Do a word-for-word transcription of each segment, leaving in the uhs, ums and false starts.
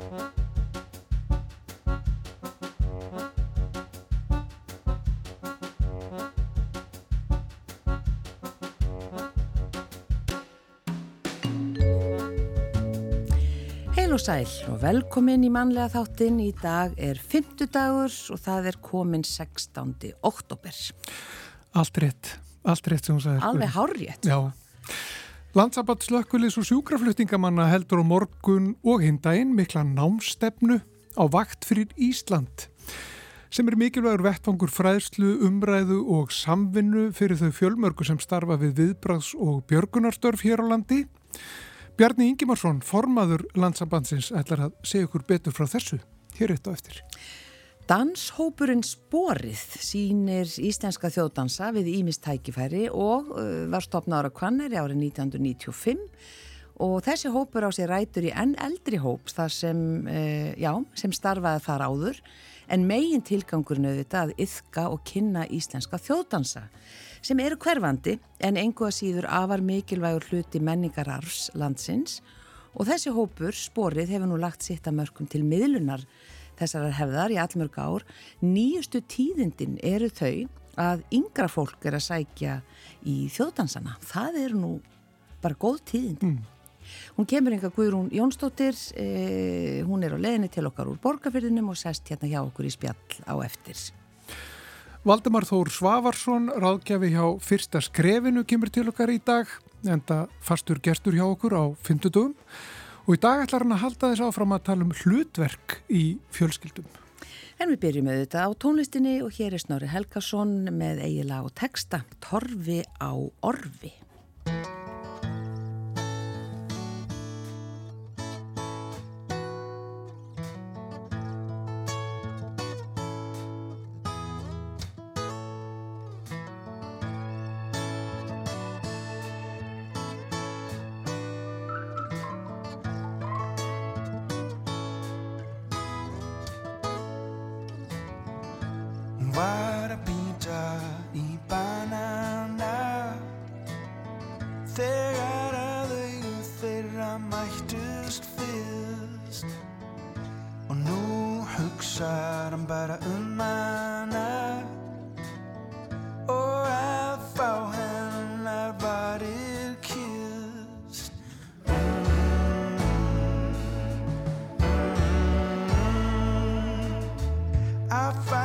Heil og sæl og velkomin í mannlega þáttinn. Í dag er fimmtudagur og það er komin sextándi október. Allt rétt, allt rétt sem hún sagði. Alveg hárrétt. Já. Landssamband slökkvilis og sjúkraflutningamanna heldur á morgun og hinn daginn mikla námstefnu á vakt fyrir Ísland, sem er mikilvægur vettvangur fræðslu, umræðu og samvinnu fyrir þau fjölmörgu sem starfa við viðbragðs- og björgunarstörf hér á landi. Bjarni Ingimarsson, formaður Landssambandsins, ætlar að segja ykkur betur frá þessu hér eitt á eftir. Danshópurinn Sporið sýnir íslenska þjóðdansa við ýmis tækifæri og var stofnaður á Hvanneyri árið nítján hundruð níutíu og fimm og þessi hópur á sér rætur í enn eldri hóps þar sem, já, sem starfaði þar áður, en megin tilgangurinn auðvitað að iðka og kynna íslenska þjóðdansa sem eru hverfandi en engu að síður afar mikilvægur hluti menningararfs landsins og þessi hópur, Sporið, hefur nú lagt sitt að mörkum til miðlunar þessarar hefðar í allmörg ár. Nýjustu tíðindin eru þau að yngra fólk er að sækja í þjóðdansana. Það eru nú bara góð tíðindi. Mm. Hún kemur enga Guðrún Jónsdóttir, eh, hún er á leiðinni til okkar úr Borgarfirðinum og sest hérna hjá okkur í spjall á eftir. Valdimar Þór Svavarsson, ráðgjafi hjá Fyrsta skrefinu, kemur til okkar í dag, enda fastur gestur hjá okkur á fimmtudögum. Og í dag ætlar hann að halda þess áfram að tala um hlutverk í fjölskyldum. En við byrjum með þetta á tónlistinni og hér er Snorri Helgason með eigið lag og texta, Torfi á orfi. Var að býta í banana þegar að augu þeirra mættust fyrst og nú hugsar hann bara um hana og að fá hennar varir kysst. Að fá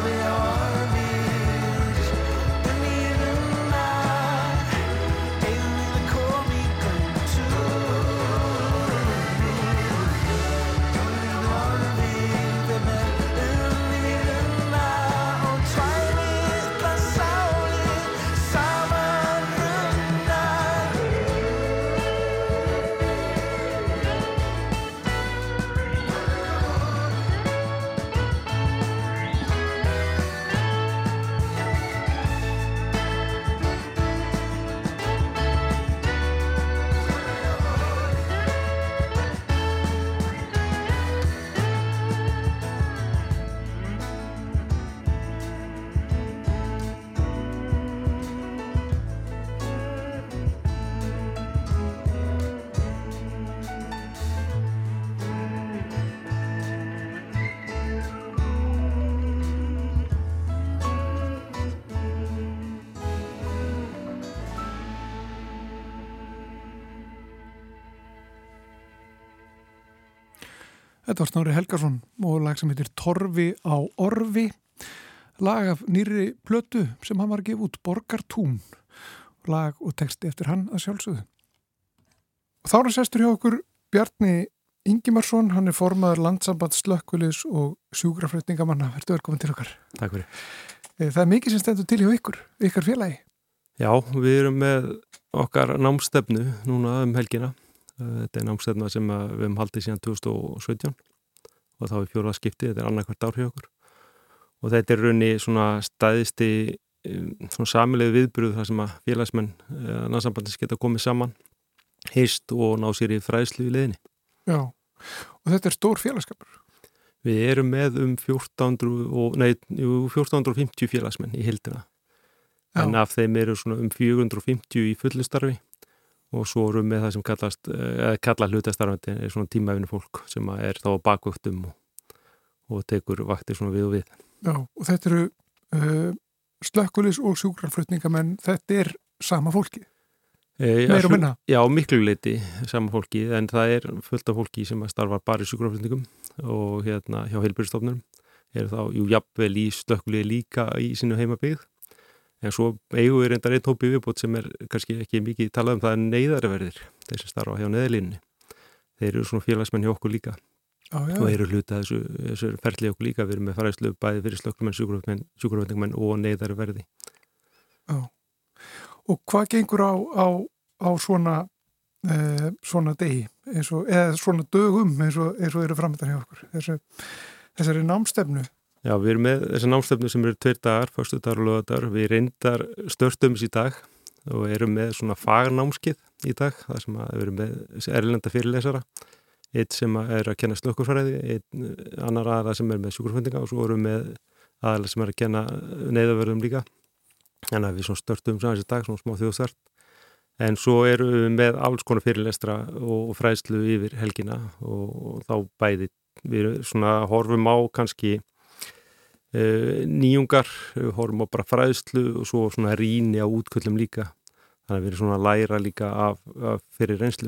Þetta var Snorri Helgason og lag sem heitir Torfi á orfi, lag af nýrri plötu sem hann var að gefa út, Borgartún, lag og texti eftir hann að sjálfsögðu. Og þá er hann sestur hjá okkur Bjarni Ingimarsson, hann er formaður Landssambands slökkvilis og sjúkraflutningamanna. Vertu velkomin til okkar. Takk fyrir. Það er mikið sem stendur til hjá ykkur, ykkar félagi. Já, við erum með okkar námstefnu núna um helgina. Þetta er námstefna sem við hefum haldið síðan tvö þúsund og sautján og þá er fjórða skipti, þetta er annað hvert ár hjá okkur. Og þetta er raunni svona stæðisti svona samilegu viðburður þar sem að félagsmenn Landssambandsins geta komið saman, hist og ná sér í fræðslu í leiðinni. Já, og þetta er stór félagskapur. Við erum með um fjórtán hundruð fimmtíu félagsmenn í heildina. Já. En af þeim eru svona um fjögur hundruð fimmtíu í fullu starfi og svo erum við það sem kallast, eða kalla hlutastarfandi er svona tímavinnu fólk sem er þá á bakvöktum og, og tekur vaktir svona við og við. Já, og þetta eru uh, slökkvilis og sjúkraflutningamenn, þetta er sama fólki? E, Meir og minna? Já, miklu leyti sama fólki, en það er fullt af fólki sem starfar bara í sjúkraflutningum og hérna hjá heilbrigðisstofnunum er þá, jú, jafnvel í slökkviliði líka í sínu heimabyggð. En svo eigum við reyndar einn hópi viðbót sem er kannski ekki mikið talað um, það er neyðarverðir, þeir sem starfa hjá neyðarlínunni. Þeir eru svona félagsmenn hjá okkur líka já, já. og eru hluta þessu, þessu ferli okkur líka. Við erum með fræðslu bæði fyrir slökkviliðsmenn, sjúkraflutningamenn og neyðarverði. Já, og hvað gengur á, á, á svona, eh, svona degi, eins og, eða svona dögum eins og, eins og eru framöndan hjá okkur, þessu, þessari námstefnu? Já, við erum með þessa námstefnu sem eru tveir dagar, föstudagur og laugardagur. Við reyndar störtum í dag og erum með svona fagnámskeið í dag, þar sem við erum með erlenda fyrirlesara, einn sem er að kenna slökkvifræði, einn annar aðra sem er með sjúkraflutninga og svo erum við með aðra sem er að kenna neyðarvörðum líka. Þannig að við svona störtum saman í dag, svona smá þjóðstart. En svo erum við með alls konar fyrirlestra og fræðslu yfir helgina og, og þá bæði við svona horfum á kannski nýjungar, horfum á bara fræðslu og svo svona rýni á útköllum líka. Þannig að við erum svona að læra líka af, af fyrir reynslu.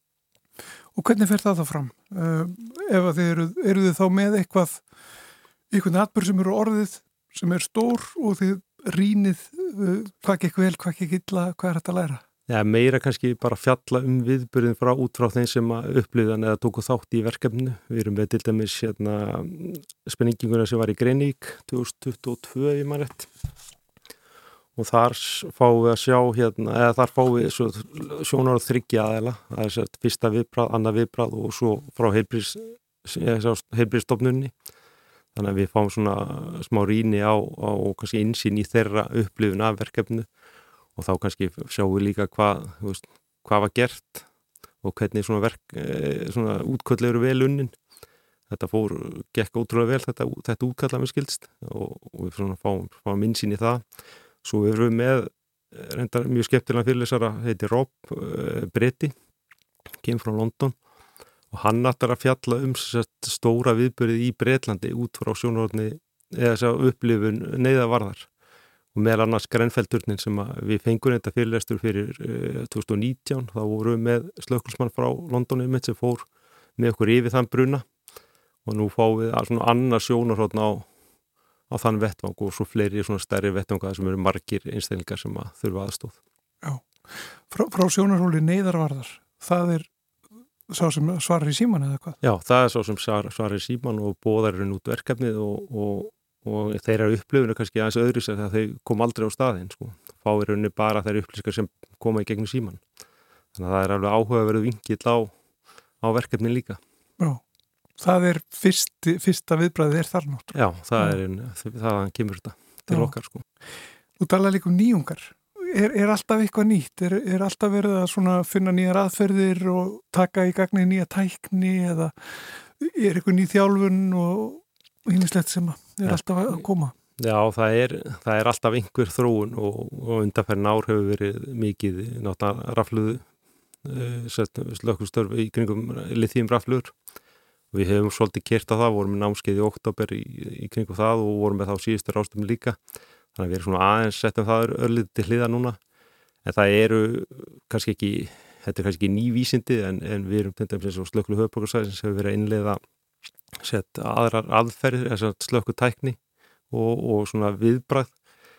Og hvernig fer það þá fram? Uh, ef þið eru, eru þið þá með eitthvað, eitthvað atburð sem eru orðið, sem er stór og þið rýnið uh, hvað gekk vel, hvað gekk illa, hvað er þetta að læra? Já, meira kannski bara fjalla um viðburðin frá út frá þeim sem að upplýðan eða tóku þátt í verkefninu. Við erum með til dæmis hérna, spenninginguna sem var í Greinvík tvö þúsund tuttugu og tvö ef ég man rétt. Og þar fáum við að sjá hérna, eða þar fáum við svo sjónar og þriggja aðeila. Það er sett fyrsta viðbragð, annað viðbragð og svo frá heilbrigðisstofnunni. Þannig að við fáum svona smá rýni á, á kannski innsýn í þeirra upplifun af verkefninu. Og þá kannski sjáum við líka hvað, veist, hvað var gert og hvernig svona, verk, svona útköll eru vel unnin. Þetta fór, gekk ótrúlega vel, þetta, þetta útkalla með skildst og, og við svona fáum, fáum innsýn í það. Svo erum við með reyndar mjög skemmtilega fyrirlesara, heitir Rob uh, Breti, kemur frá London og hann ætlar að fjalla um stóra viðburði í Bretlandi út frá sjónarhorni eða þess að upplifun neyðarvarðar. Og meðal annars Grenfell-turnin sem við fengum þetta fyrirlestur fyrir uh, tvö þúsund og nítján, þá vorum við með slökkviliðsmann frá London einmitt sem fór með okkur yfir þann bruna og nú fáum við svona annars sjónarhorn á, á þann vettvang og svo fleiri svona stærri vettvanga sem eru margir einstaklingar sem að þurfa aðstóð. Já, frá, frá sjónarhóli neyðarvarðar, það er sá sem svarar í síman eða hvað? Já, það er sá sem svar, svarar í síman og boðar inn út verkefnið og, og, og þeirra upplifinu kannski aðeins öðru sér þegar þau kom aldrei á staðinn, sko. Fá í rauninni bara þeirra upplýsingar sem koma í gegnum síman. Þannig að það er alveg áhugaverður vinkill á, á verkefni líka. Já, það er fyrsti, fyrsta viðbragðið er þar náttúrulega. Já, það er einn, það kemur þetta til Já. okkar, sko. Þú talar líka um nýjungar. Er, er alltaf eitthvað nýtt? Er, er alltaf verið að svona finna nýjar aðferðir og taka í gagni nýja tækni eða er eitthvað ný þjálfun og ýmislegt sem er alltaf að koma? Já, það er, það er alltaf einhver þróun og, og undanferðin ár hefur verið mikið náttúrulega rafluðu uh, slökkustörf í kringum lithium rafluður. Við hefum svolítið kert á það, vorum með námskeið í október í, í kringum það og vorum með þá síðustu ráðstöfum líka. Þannig að við erum svona aðeins settum það örlítið til hliðar núna. En það eru kannski ekki, þetta er kannski ekki ný vísindi en, en við erum til dæmis eins og slökklu höfuðborgarsvæðisins hefur verið að innleiða sett aðrar aðferðir, þess að slökku tækni og, og svona viðbragð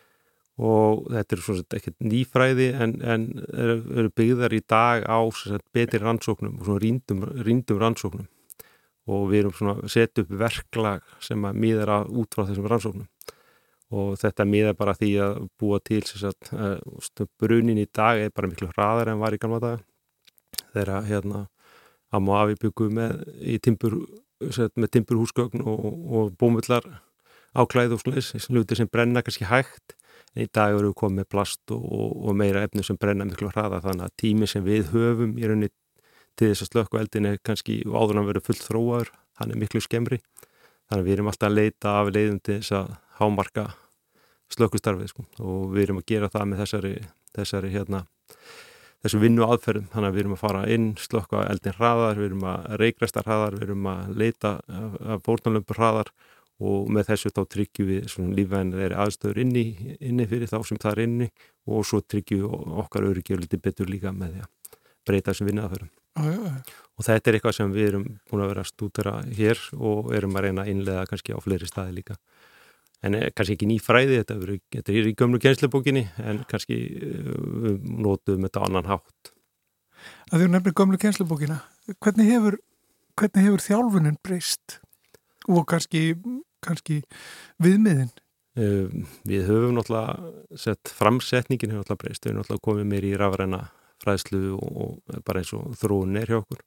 og þetta er svona ekkert nýfræði en, en eru, eru byggðar í dag á sagt, betri rannsóknum og svona rýndum, rýndum rannsóknum og við erum svona að setja upp verklag sem að miðar að út frá þessum rannsóknum og þetta miðar bara því að búa til sagt, uh, brunin í dag er bara miklu hraðar en var í gamla daga þegar hérna Amma og afi byggu með í timbur set, með timburhúsgögn og, og bómullar áklæði og slúðis, hlutir sem brenna kannski hægt en í dag eru við komið með plast og, og, og meira efni sem brenna miklu hraðar þannig að tími sem við höfum í rauninni til þess að slökkva eldin er kannski áður en verið fullt þróaður, hann er miklu skemmri þannig að við erum alltaf að leita af leiðum til þess að hámarka slökkvistarfið sko. Og við erum að gera það með þessari, þessari hérna, þessu vinnu aðferðum, þannig að við erum að fara inn, slökkva eldin hraðar, við erum að reykræsta hraðar, við erum að leita af fórnarlömpur hraðar og með þessu þá tryggjum við svona lífvænlegri aðstöður inni, inni fyrir þá sem það er inni og svo tryggjum við okkar öryggi og litið betur líka með því að breyta þessum vinnu aðferðum. Já, já, já. Og þetta er eitthvað sem við erum búin að vera að stúdera hér og erum að reyna að innleiða kannski á fleiri staði líka. En kannski ekki ný fræði, þetta, veri, þetta er í gömlu kennslubókinni en kannski við notum þetta á annan hátt. Að þú nefnir gömlu kennslubókina, hvernig hefur, hvernig hefur þjálfunin breyst og kannski, kannski viðmiðin? Uh, við höfum náttúrulega sett framsetningin hefur náttúrulega breyst, við höfum náttúrulega komið meir í rafræna fræðslu og, og bara eins og þróun er hjá okkur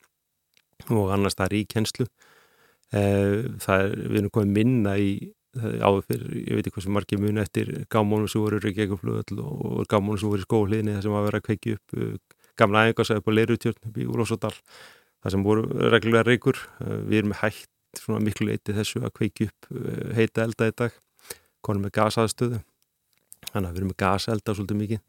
og annars það er í kennslu. Uh, það er, við erum komið minna í áður fyrir, ég veit ekki hvað sem margir muni eftir gámónum sem voru í Reykjavíkurflugvöll og gámónum sem voru í skóhliðinni þar sem var að vera að kveikja upp uh, gamla æfingarsvæði upp á Leirutjörn upp í Úlfarsárdal þar sem voru reglulega reykur. Uh, við erum með hætt svona miklu leyti þessu að kveikja upp uh, heita elda í dag, konum með gasaðstöðu, þannig að við erum með gaselda svolítið mikið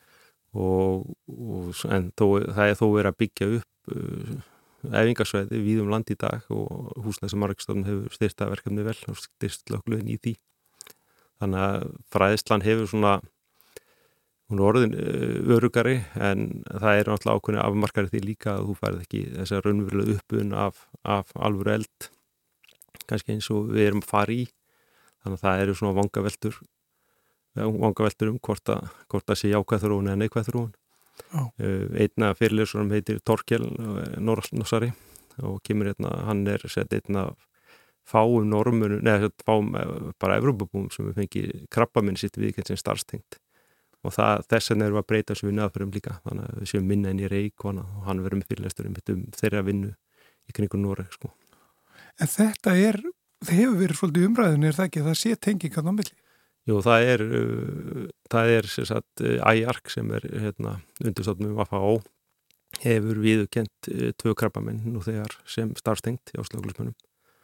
og, og en þó, það er þó verið að byggja upp uh, æfingarsvæði víðum land í dag og Húsnæðis- og mannvirkjastofnun hefur styrkt það verkefni vel og styrkt slökkviliðin í því. Þannig að fræðslan hefur svona, hún er orðin öruggari en það er náttúrulega ákveðni afmarkari því líka að þú færð ekki þessa raunverulega uppun af, af alvöru eld, kannski eins og við erum að fara í. Þannig að það eru svona vangaveltur, vangaveltur um hvort að, hvort að sé jákvæð þróun eða neikvæð þróun. Oh. Einn af fyrirlesurum heitir Torkel Norsari og kemur hérna, hann er sett einn af fáum normunum, neða fáum bara Evrópubúum sem við fengi krabbaminn sitt viðkend sem starfstengt og það, þess vegna erum við að breyta þessu vinnu aðferðum líka, þannig að við séum minna inn í Reykj og hann verður með fyrirlestur um þeirra vinnu í kringum Noreg sko. En þetta er, það hefur verið svolítið umræðin, er það ekki, það sé tengingan á milli? Jú, það er, uh, það er sem sagt uh, I A R C sem er hérna, undirstofnun V F H hefur viðurkennt uh, tvö krabbamenn nú þegar sem starfstengt hjá slökkviliðsmönnum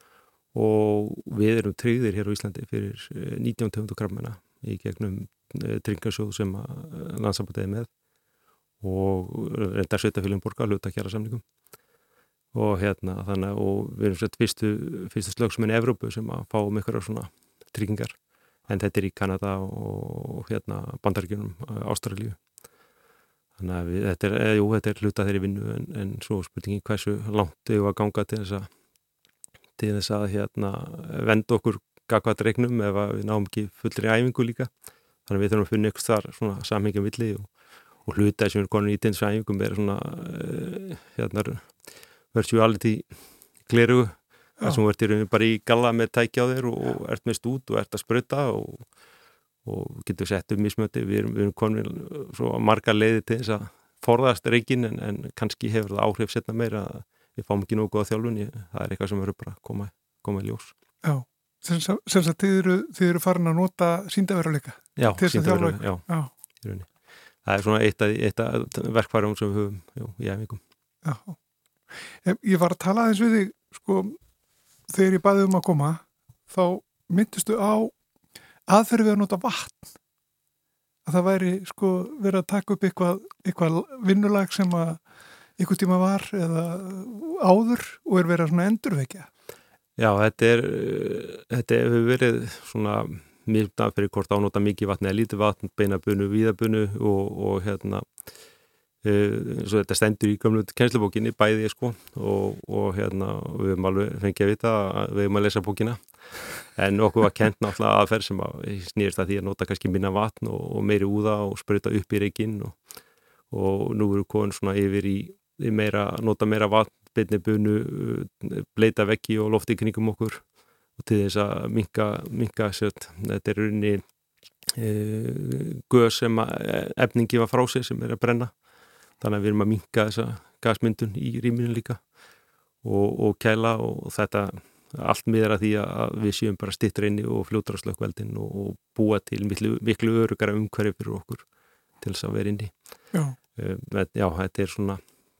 og við erum tryggðir hér á Íslandi fyrir uh, nítján tegundum krabbamenna í gegnum uh, tryggingarsjóð sem uh, Landssambandið er með og reyndar sveitarfélögin borga hluta kjarasamningum og hérna þannig og við erum sett fyrstu, fyrstu slökkvismenn í Evrópu sem að fá um einhverjar svona tryggingar. En þetta er í Kanada og hérna Bandaríkjunum, Ástralíu. Þannig að við, þetta, er, jú, þetta er hluta þeirri vinnu en, en svo spurningin hversu langt þau að ganga til þess að, til þess að hérna, venda okkur gagvað regnum ef við náum ekki fullri æfingu líka. Þannig að við þurfum að finna ykkur þar svona samhengjum milli og, og hluta sem við erum konin í þessu æfingum er svona uh, hérna virtuality glerugu þar sem þú ert í rauninni bara í galla með tæki á þér og, og ert með stút og ert að sprauta og, og getur sett upp mismöndi. Við erum, við erum konin svo margar leiði til þess að forðast reygin en, en kannski hefur það áhrif setna meira að við fáum ekki nógu góða þjálfun. Það er eitthvað sem verður bara að koma, koma í ljós. Já, sem sagt þið eru, þið eru farin að nota sýndaveruleika. Já, sýndaveruleika, já. já. Í rauninni. Það er svona eitt af, eitt af verkfærum sem við höfum já, í æfingum. Já. Ég var að tala aðeins við þig, sko, þegar ég baði um að koma, þá myndistu á aðferði við að nota vatn. Að það væri, sko, verið að taka upp eitthvað, eitthvað vinnulag sem að einhver tíma var eða áður og er verið að svona endurvekja. Já, þetta er, þetta hefur verið svona mjög fyrir hvort ánóta mikið vatn eða lítið vatn, beinabunu, víðabunu og, og hérna, uh, svo þetta stendur í gömlu kennslubókinni bæði, sko, og, og hérna, við höfum alveg fengið að vita að við höfum að lesa bókina. En okkur var kent náttúrulega aðferð sem að snýrst að því að nota kannski minna vatn og, og meiri úða og sprauta upp í reykinn og, og nú eru komin svona yfir í, í meira, nota meira vatn, beinni bunu, bleita veggi og lofti kringum okkur og til þess að minka, minka sért, þetta er rauninni e, gös sem að efningi var frá sig sem er að brenna. Þannig að við erum að minka þessa gasmyndun í rýminu líka og, og kæla og þetta allt miðar að því að við séum bara stittra inni og fljótra slökkveldin og, og búa til miklu, miklu örugara umhverfi fyrir okkur til þess að vera inni. Já. Um, já, þetta er svona,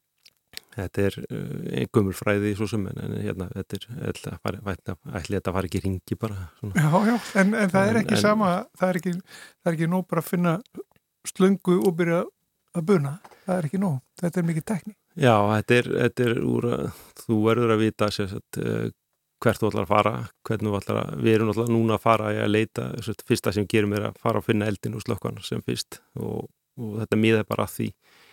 þetta er uh, gömul fræði svo sem, en hérna, þetta er, ætli þetta fari ekki ringi bara. Svona. Já, já, en, en það er ekki en, sama, það er ekki, það er ekki nóg bara að finna slöngu og byrja að buna. Það er ekki nóg, þetta er mikið tekník. Já, þetta er, þetta er úr að þú verður að vita sér að uh, hvert þú ætlar að fara, hvernig þú ætlar að, við erum alltaf núna að fara að leita, þetta fyrsta sem gerum er að fara að finna eldin og slökkvan sem fyrst og, og þetta miðar bara að því,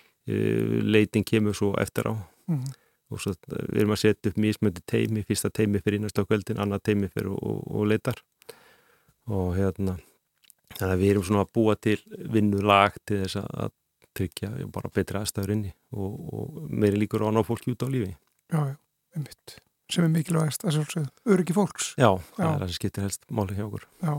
leitin kemur svo eftir á mm. og svo við erum að setja upp mismöndi teimi, fyrsta teimi fyrir inn á slökkveldin, annað teimi fyrir og, og, og leitar og hérna, þannig að við erum svona að búa til vinnulag til þess að tryggja bara betri aðstæður inni og, og meiri líkur á að ná fólki út á lífi. Já, já, einmitt. Sem er mikilvægast að sjálfsögðu, öryggi fólks. Já, það Já. er það sem skiptir helst máli hjá okkur. Já,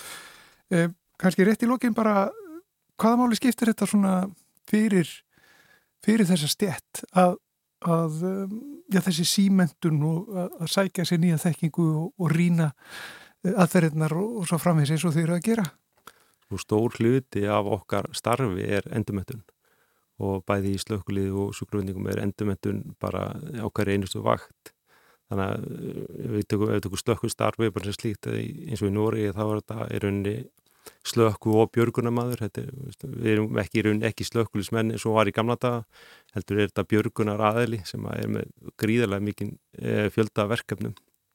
eh, kannski rétt í lokin bara, hvaða máli skiptir þetta svona fyrir, fyrir þessa stétt að, að já, þessi símentun og að, að sækja sér nýja þekkingu og, og rýna aðferðirnar og, og svo framvegis eins og þeir eru að gera? Og stór hluti af okkar starfi er endurmenntun og bæði í slökkvilið og sjúkraflutningum er endurmenntun bara okkar einustu vakt. Þannig að við tökum, tökum slökkustarfi bara sem slíkt eins og í Noregi þá er þetta í rauninni slökku og björgunarmaður. Þetta, við erum ekki í rauninni ekki slökkulismenn eins og var í gamla daga, heldur er þetta björgunar aðili sem er með gríðarlega mikinn fjölda verkefnum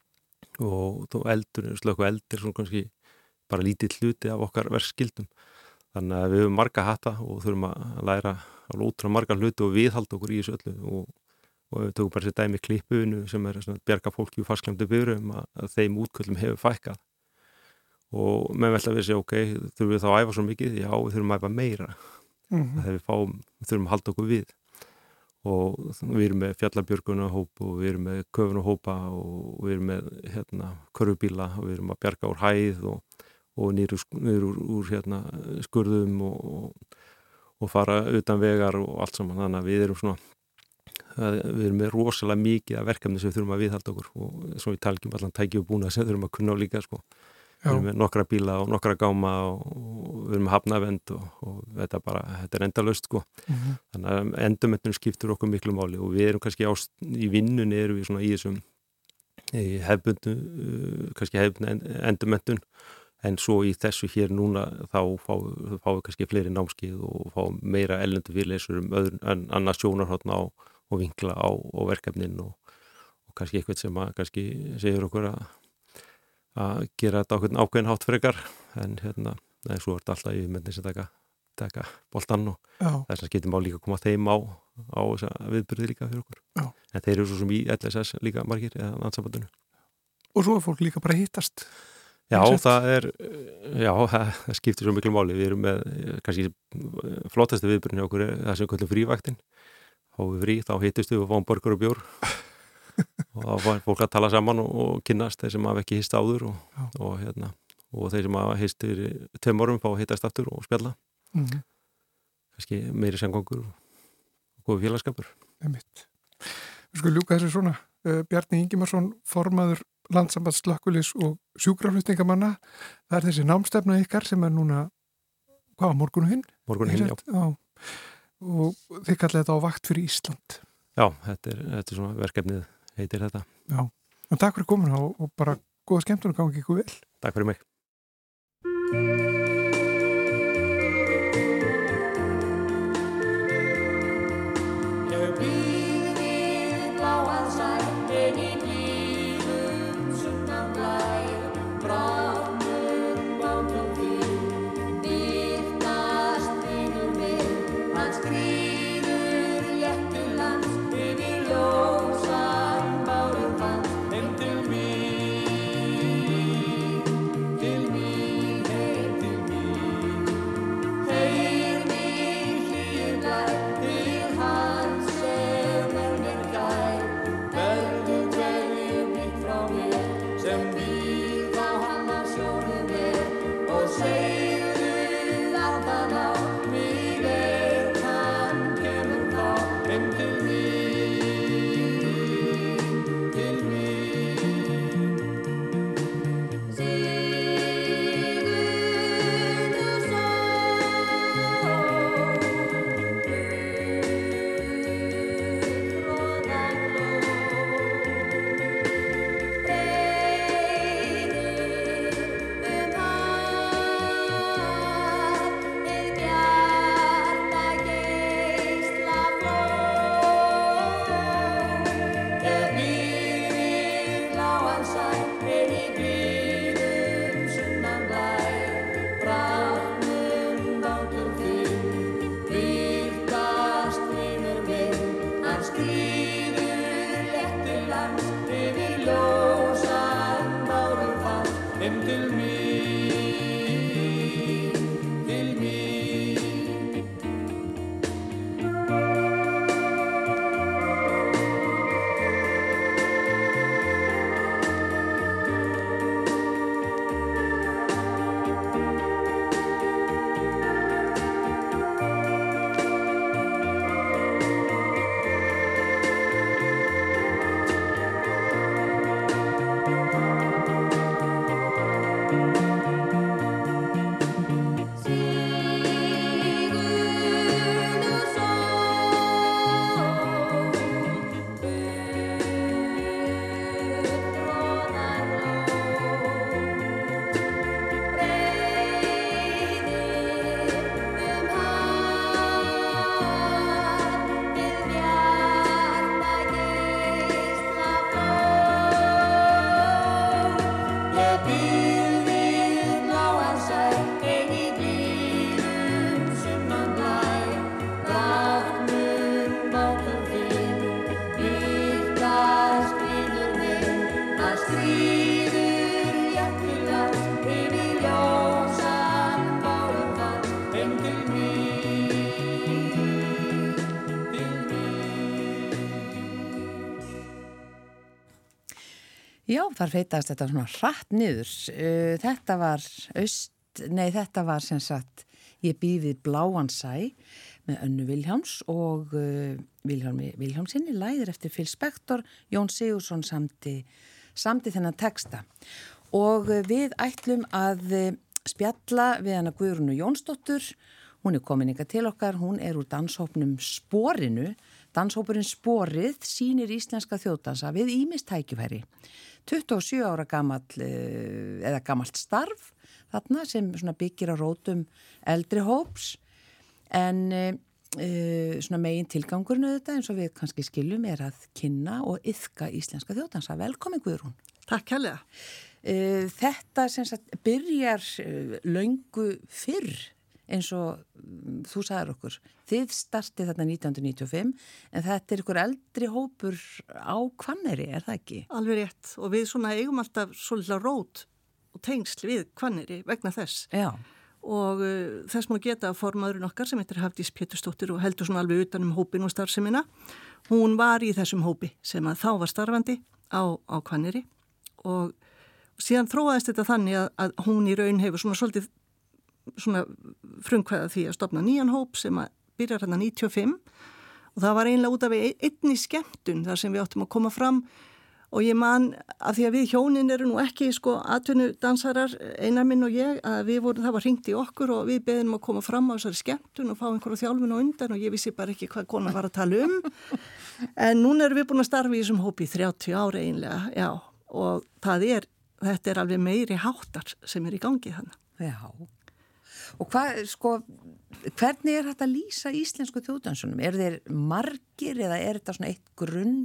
og eldur, slökku eldur svona kannski bara lítið hluti af okkar verkskildum. Þannig að við höfum marga hatta og þurfum að læra alveg útrúlega marga hluti og viðhalda okkur í þessu öllu og og við tökum bara sér dæmi klippunu sem er að bjarga fólki úr fastklemdu bifreiðum að, að þeim útköllum hefur fækkað og með velta við segja ok, þurfum við þá að æfa svo mikið? Já, við þurfum að æfa meira mm-hmm. þegar við fáum, við þurfum að halda okkur við og við erum með fjallabjörgunahóp og við erum með köfunahópa og við erum með hérna, körfubíla og við erum að bjarga úr hæð og, og niður, niður úr, úr hérna, skurðum og, og fara utan vegar og allt saman, þannig að við erum svona við erum með rosalega mikið af verkefni sem við þurfum að viðhalda okkur og svo við talgjum allan tæki og búna sem við þurfum að kunna á líka sko. Við erum með nokkra bíla og nokkra gáma og, og við erum með hafnavend og, og þetta, bara, þetta er endalaust sko. Mm-hmm. Þannig að endurmenntun skiptur okkur miklu máli og við erum kannski á, í vinnunni erum við svona í þessum hefbundu, kannski hefbundu endurmenntun en svo í þessu hér núna þá fáum fá við kannski fleiri námskeið og fáum meira ellendu fyrirlesur um öðrun en annars sjónarhortna á og vinkla á, á verkefnin og, og kannski eitthvað sem að kannski segir okkur að, að gera þetta ákveðin ákveðin hátt frekar en hérna, neða, svo er þetta alltaf yfirmennin sem taka, taka boltan og þess að getum á líka að koma þeim á, á þessa viðburði líka fyrir okkur. Já. En þeir eru svo sem í L S S líka margir eða landsambandinu. Og svo er fólk líka bara hittast. Já, það er, já, það skiptir svo miklu máli. Við erum með, kannski flottastu viðburðin hjá okkur er það sem kallum frívaktin. Þá við frí, þá hittust við og fáum borgar og bjór. Og þá var fólk að tala saman og, og kynnast þeir sem hafa ekki hist áður og, og, hérna, og þeir sem hafa hist fyrir tveim árum fá að hittast aftur og spjalla. Mm-hmm. Kannski meiri samgangur og góð félagskapur. Einmitt. Við skulum ljúka þessu svona. Uh, Bjarni Ingimarsson, formaður Landssambands slökkvilis og sjúkraflutningamanna. Það er þessi námstefna ykkar sem er núna, hvað, morgunu hinn? Morgunu hinn, já. já. Og þið kallið þetta á vakt fyrir Ísland. Já, þetta er, þetta er svona verkefnið, heitir þetta. Já, en takk fyrir komuna og, og bara góða skemmtun og gangi ykkur vel. Takk fyrir mig. Já, þar feitast þetta svona hratt niður. Þetta var aust, nei þetta var sem sagt Ég býð við bláan sæ með Önnu Vilhjálms og uh, Vilhjálmi Vilhjálmsinni læðir eftir Phil Spector, Jón Sigurðsson samti, samti þennan texta. Og uh, við ætlum að uh, spjalla við hana Guðrúnu Jónsdóttur. Hún er komin ykkar til okkar, hún er úr danshópnum Sporinu. Danshópurinn Sporið sýnir íslenska þjóðdansa við ýmist tækifæri. tuttugu og sjö ára gamall, eða gamalt starf þarna sem svona byggir á rótum eldri hóps en uh, svona megin tilgangurinn auðvitað eins og við kannski skiljum er að kynna og iðka íslenska þjóðdansa. Velkomin Guðrún. Takk hérlega. Uh, þetta sem sagt byrjar uh, löngu fyrr eins og um, þú sagðir okkur. Þið startið þarna nítján hundruð níutíu og fimm en þetta er ykkur eldri hópur á Hvanneyri, er það ekki? Alveg rétt og við svona eigum alltaf svolítið rót og tengsl við Hvanneyri vegna þess. Já. Og uh, þess má geta að formaðurinn okkar sem heitir Hafdís Pétursdóttir og heldur svona alveg utan um hópin og starfsemina, hún var í þessum hópi sem að þá var starfandi á, á Hvanneyri og síðan þróaðist þetta þannig að, að hún í raun hefur svona svolítið svona frumkvæða því að stofna nýjan hóp sem að byrjar hérna níutíu og fimm og það var einlega út af einni skemmtun þar sem við áttum að koma fram og ég man að því að við hjónin eru nú ekki sko atvinnudansarar einar minn og ég að við vorum, það var hringt í okkur og við beðum að koma fram á þessari skemmtun og fá einhverju þjálfun á undan og ég vissi bara ekki hvað konan var að tala um en núna erum við búin að starfa í þessum hópi í þrjátíu ára einlega, já og það er, þetta er alveg meiri háttar sem er í gangi þannig. Já. Og hvað, sko, hvernig er þetta að lýsa íslensku þjóðdansunum? Er þeir margir eða er þetta svona eitt grunn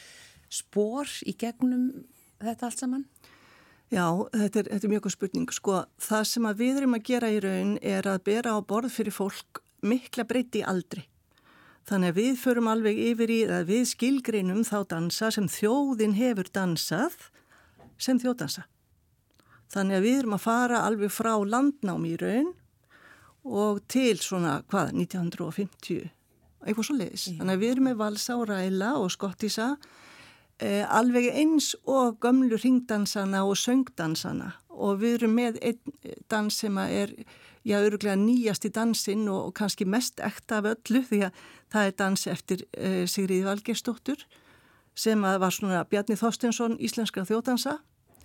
spór í gegnum þetta allt saman? Já, þetta er, þetta er mjög góð spurning. Sko, það sem að við erum að gera í raun er að bera á borð fyrir fólk mikla breyti í aldri. Þannig að við förum alveg yfir í að við skilgreinum þá dansa sem þjóðin hefur dansað sem þjóðdansa. Þannig að við erum að fara alveg frá landnámi í raun og til svona, hvað, nítján hundruð fimmtíu, eitthvað svo leiðis. Þannig að við erum með valsa og ræla og skottisa Eh, alveg eins og gömlu hringdansana og söngdansana og við erum með einn dans sem er, já, öruglega nýjast í dansinn og, og kannski mest ekta af öllu því að það er dans eftir eh, Sigríði Valgeirsdóttur sem að var svona Bjarni Þorsteinsson íslenskra þjóðdansa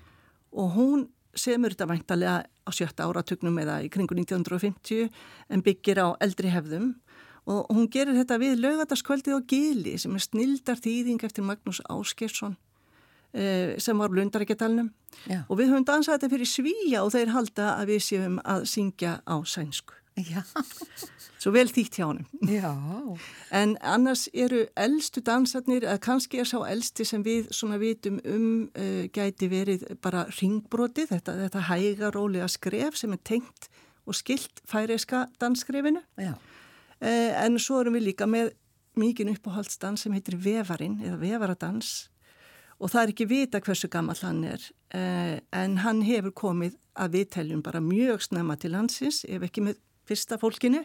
og hún semur þetta væntalega á sjötta áratugnum eða í kringu nítján hundruð fimmtíu en byggir á eldri hefðum og hún gerir þetta við Laugardalskvöldið á Gili sem er snildar þýðing eftir Magnús Ásgeirsson eh, sem var Lundarækjadalnum og við höfum dansað þetta fyrir Svíja og þeir halda að við séum að syngja á sænsku. Já. Svo vel þýtt hjá honum. Já. En annars eru elstu dansarnir, að kannski er sá elsti sem við svona vitum um uh, gæti verið bara hringbrotið, þetta, þetta hæga rólega skref sem er tengt og skilt færeyska dansskrefinu. Já. Eh, en svo erum við líka með mikinn uppáhaldsdans sem heitir vefarinn eða vefaradans og það er ekki vita hversu gamall hann er eh, en hann hefur komið að við teljum bara mjög snemma til landsins ef ekki með fyrsta fólkinu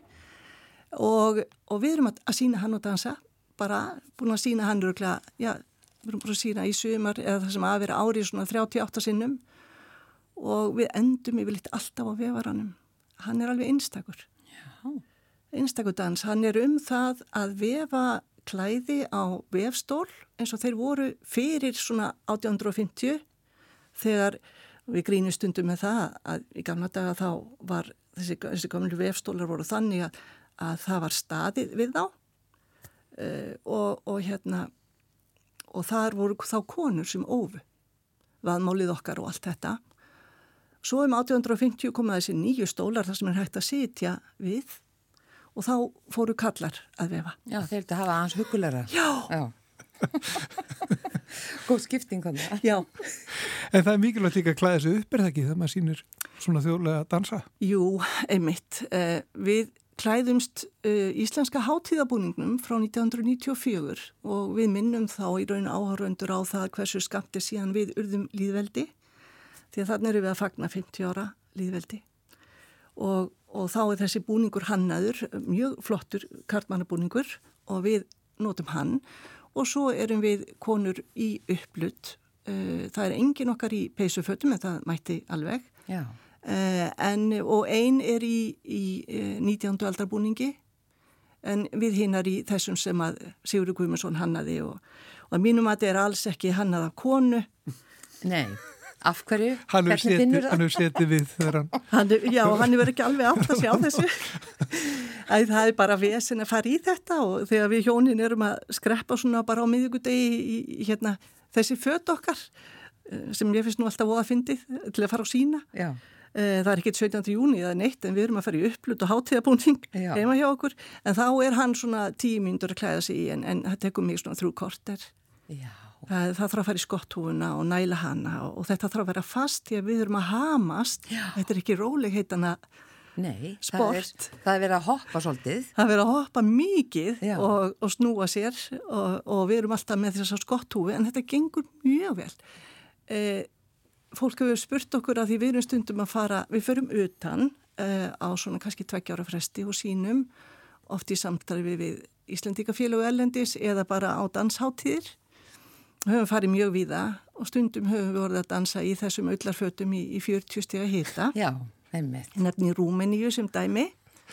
og, og við erum að, að sína hann og dansa bara búin að sína hann öruglega, já, við erum búin að sína í sumar eða það sem að vera ári svona þrjátíu og átta sinnum og við endum yfirleitt alltaf á vefaranum hann er alveg einstakur. Já. Einstakudans, hann er um það að vefa klæði á vefstól eins og þeir voru fyrir svona átján hundruð fimmtíu þegar við grínum stundum með það að í gamla daga þá var þessi, þessi gamlu vefstólar voru þannig að, að það var staðið við þá uh, og, og hérna og þar voru þá konur sem ófu vaðmálið okkar og allt þetta. Svo um átján hundruð fimmtíu koma þessi nýju stólar þar sem er hægt að sitja við og þá fóru kallar að vefa. Já, þeir þetta hafa aðeins hugulegra. Já. Já. Góð skipting þannig. Já. En það er mikilvægt líka að klæða þessu upp, er það ekki, þegar maður sýnir svona þjóðlega dansa? Jú, einmitt. Uh, við klæðumst uh, íslenska hátíðabúningnum frá nítján hundruð níutíu og fjögur og við minnum þá í raun áhorfendur á það hversu skamt er síðan við urðum lýðveldi því að þannig erum við að fagna fimmtíu ára lýðveldi og og þá er þessi búningur hannaður, mjög flottur karlmannabúningur og við notum hann og svo erum við konur í upplutt. Það er engin okkar í peysufötum en það mætti alveg. Já. En, og ein er í, í nítjándu aldarbúningi en við hinnar í þessum sem að Sigurður Guðmundsson hannaði og, og að mínum að þetta er alls ekki hannað af konu. Nei. Af hverju? Hann hefur setið við þegar hann... hann já, hann hefur ekki alveg átt að sjá þessu. Æ, það er bara vesen að fara í þetta og þegar við hjónin erum að skreppa svona bara á miðvikudegi í, í hérna, þessi föt okkar sem ég finnst nú alltaf voða fyndið til að fara á sína. Já. Það er ekki sautjánda júní eða neitt en við erum að fara í upplut og hátíðabúning heima hjá okkur en þá er hann svona tíu mínútur að klæða sig í en, en það tekur mig svona þrjú korter. Já. Það, það þarf að fara í skotthúfuna og næla hana og, og þetta þarf að vera fast því að við erum að hamast. Já. Þetta er ekki rólegheitana Nei, sport. Það er, það er verið að hoppa svolítið. Það er verið að hoppa mikið og, og snúa sér og, og við erum alltaf með þess að skotthúfi en þetta gengur mjög vel. Eh, fólk hefur spurt okkur að því við erum stundum að fara, við förum utan uh, á svona kannski tveggja ára fresti og sínum, oft í samtali við Íslendingafélag og erlendis eða bara á dansháttíðir. Við höfum farið mjög víða og stundum höfum við orðið að dansa í þessum ullarfötum í, í fjörutíu stiga hita. Já, einmitt. Nefni Rúmeníu sem dæmi.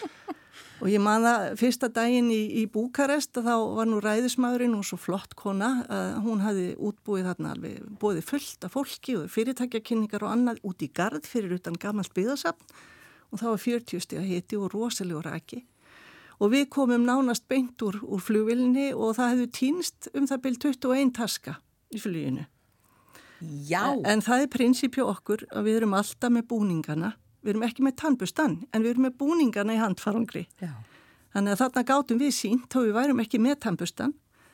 Og ég man það fyrsta daginn í, í Búkarest að þá var nú ræðismæðurinn og svo flott kona að hún hafði útbúið þarna alveg, búið fullt af fólki og fyrirtækjakynningar og annað út í garð fyrir utan gamalt byggðasafn og það var fjörutíu stiga hiti og rosalegur raki. Og við komum nánast beint úr, úr flugvélinni og það hefði týnst um það byrjum tuttugu og ein taska í fluginu. Já. En, en það er prinsip hjá okkur að við erum alltaf með búningana. Við erum ekki með tannbustan, en við erum með búningana í handfarangri. Já. Þannig að þarna gátum við sínt og við værum ekki með tannbustan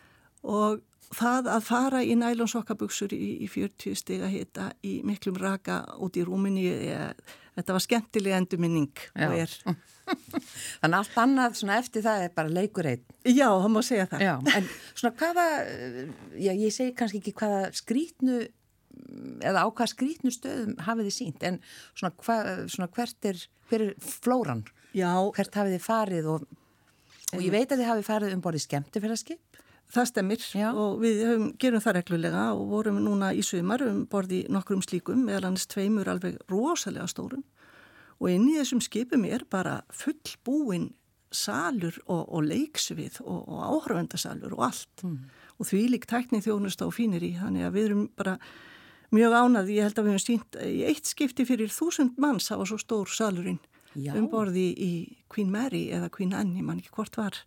og það að fara í nælonsokkabuxur í, í fjörutíu stiga hita í miklum raka út í Rúmeníu, þetta var skemmtileg endurminning og er. Þannig allt annað svona eftir það er bara leikur einn. Já, það má segja það. Já, en svona hvaða, já, ég segi kannski ekki hvaða skrítnu eða á hvað skrítnu stöðum hafið þið sínt, en svona, hva, svona hvert er, hver er flóran? Já. Hvert hafið þið farið og, og ég veit að þið hafið farið um borðið skemmtifélagsskip. Það stemmir. Já. Og við höfum, gerum það reglulega og vorum núna í sumar um borði nokkrum slíkum, meðal annars tveimur alveg rosalega stórum. Og inn í þessum skipum er bara fullbúin salur og, og leiksvið og, og áhörvendasalur og allt. Mm. Og því lík tækni þjónusta og fínir í. Þannig að við erum bara mjög ánað. Ég held að við höfum sínt í eitt skipti fyrir þúsund manns, það var svo stór salurinn. Já. Um borði í Queen Mary eða Queen Anne, ég man ekki hvort var.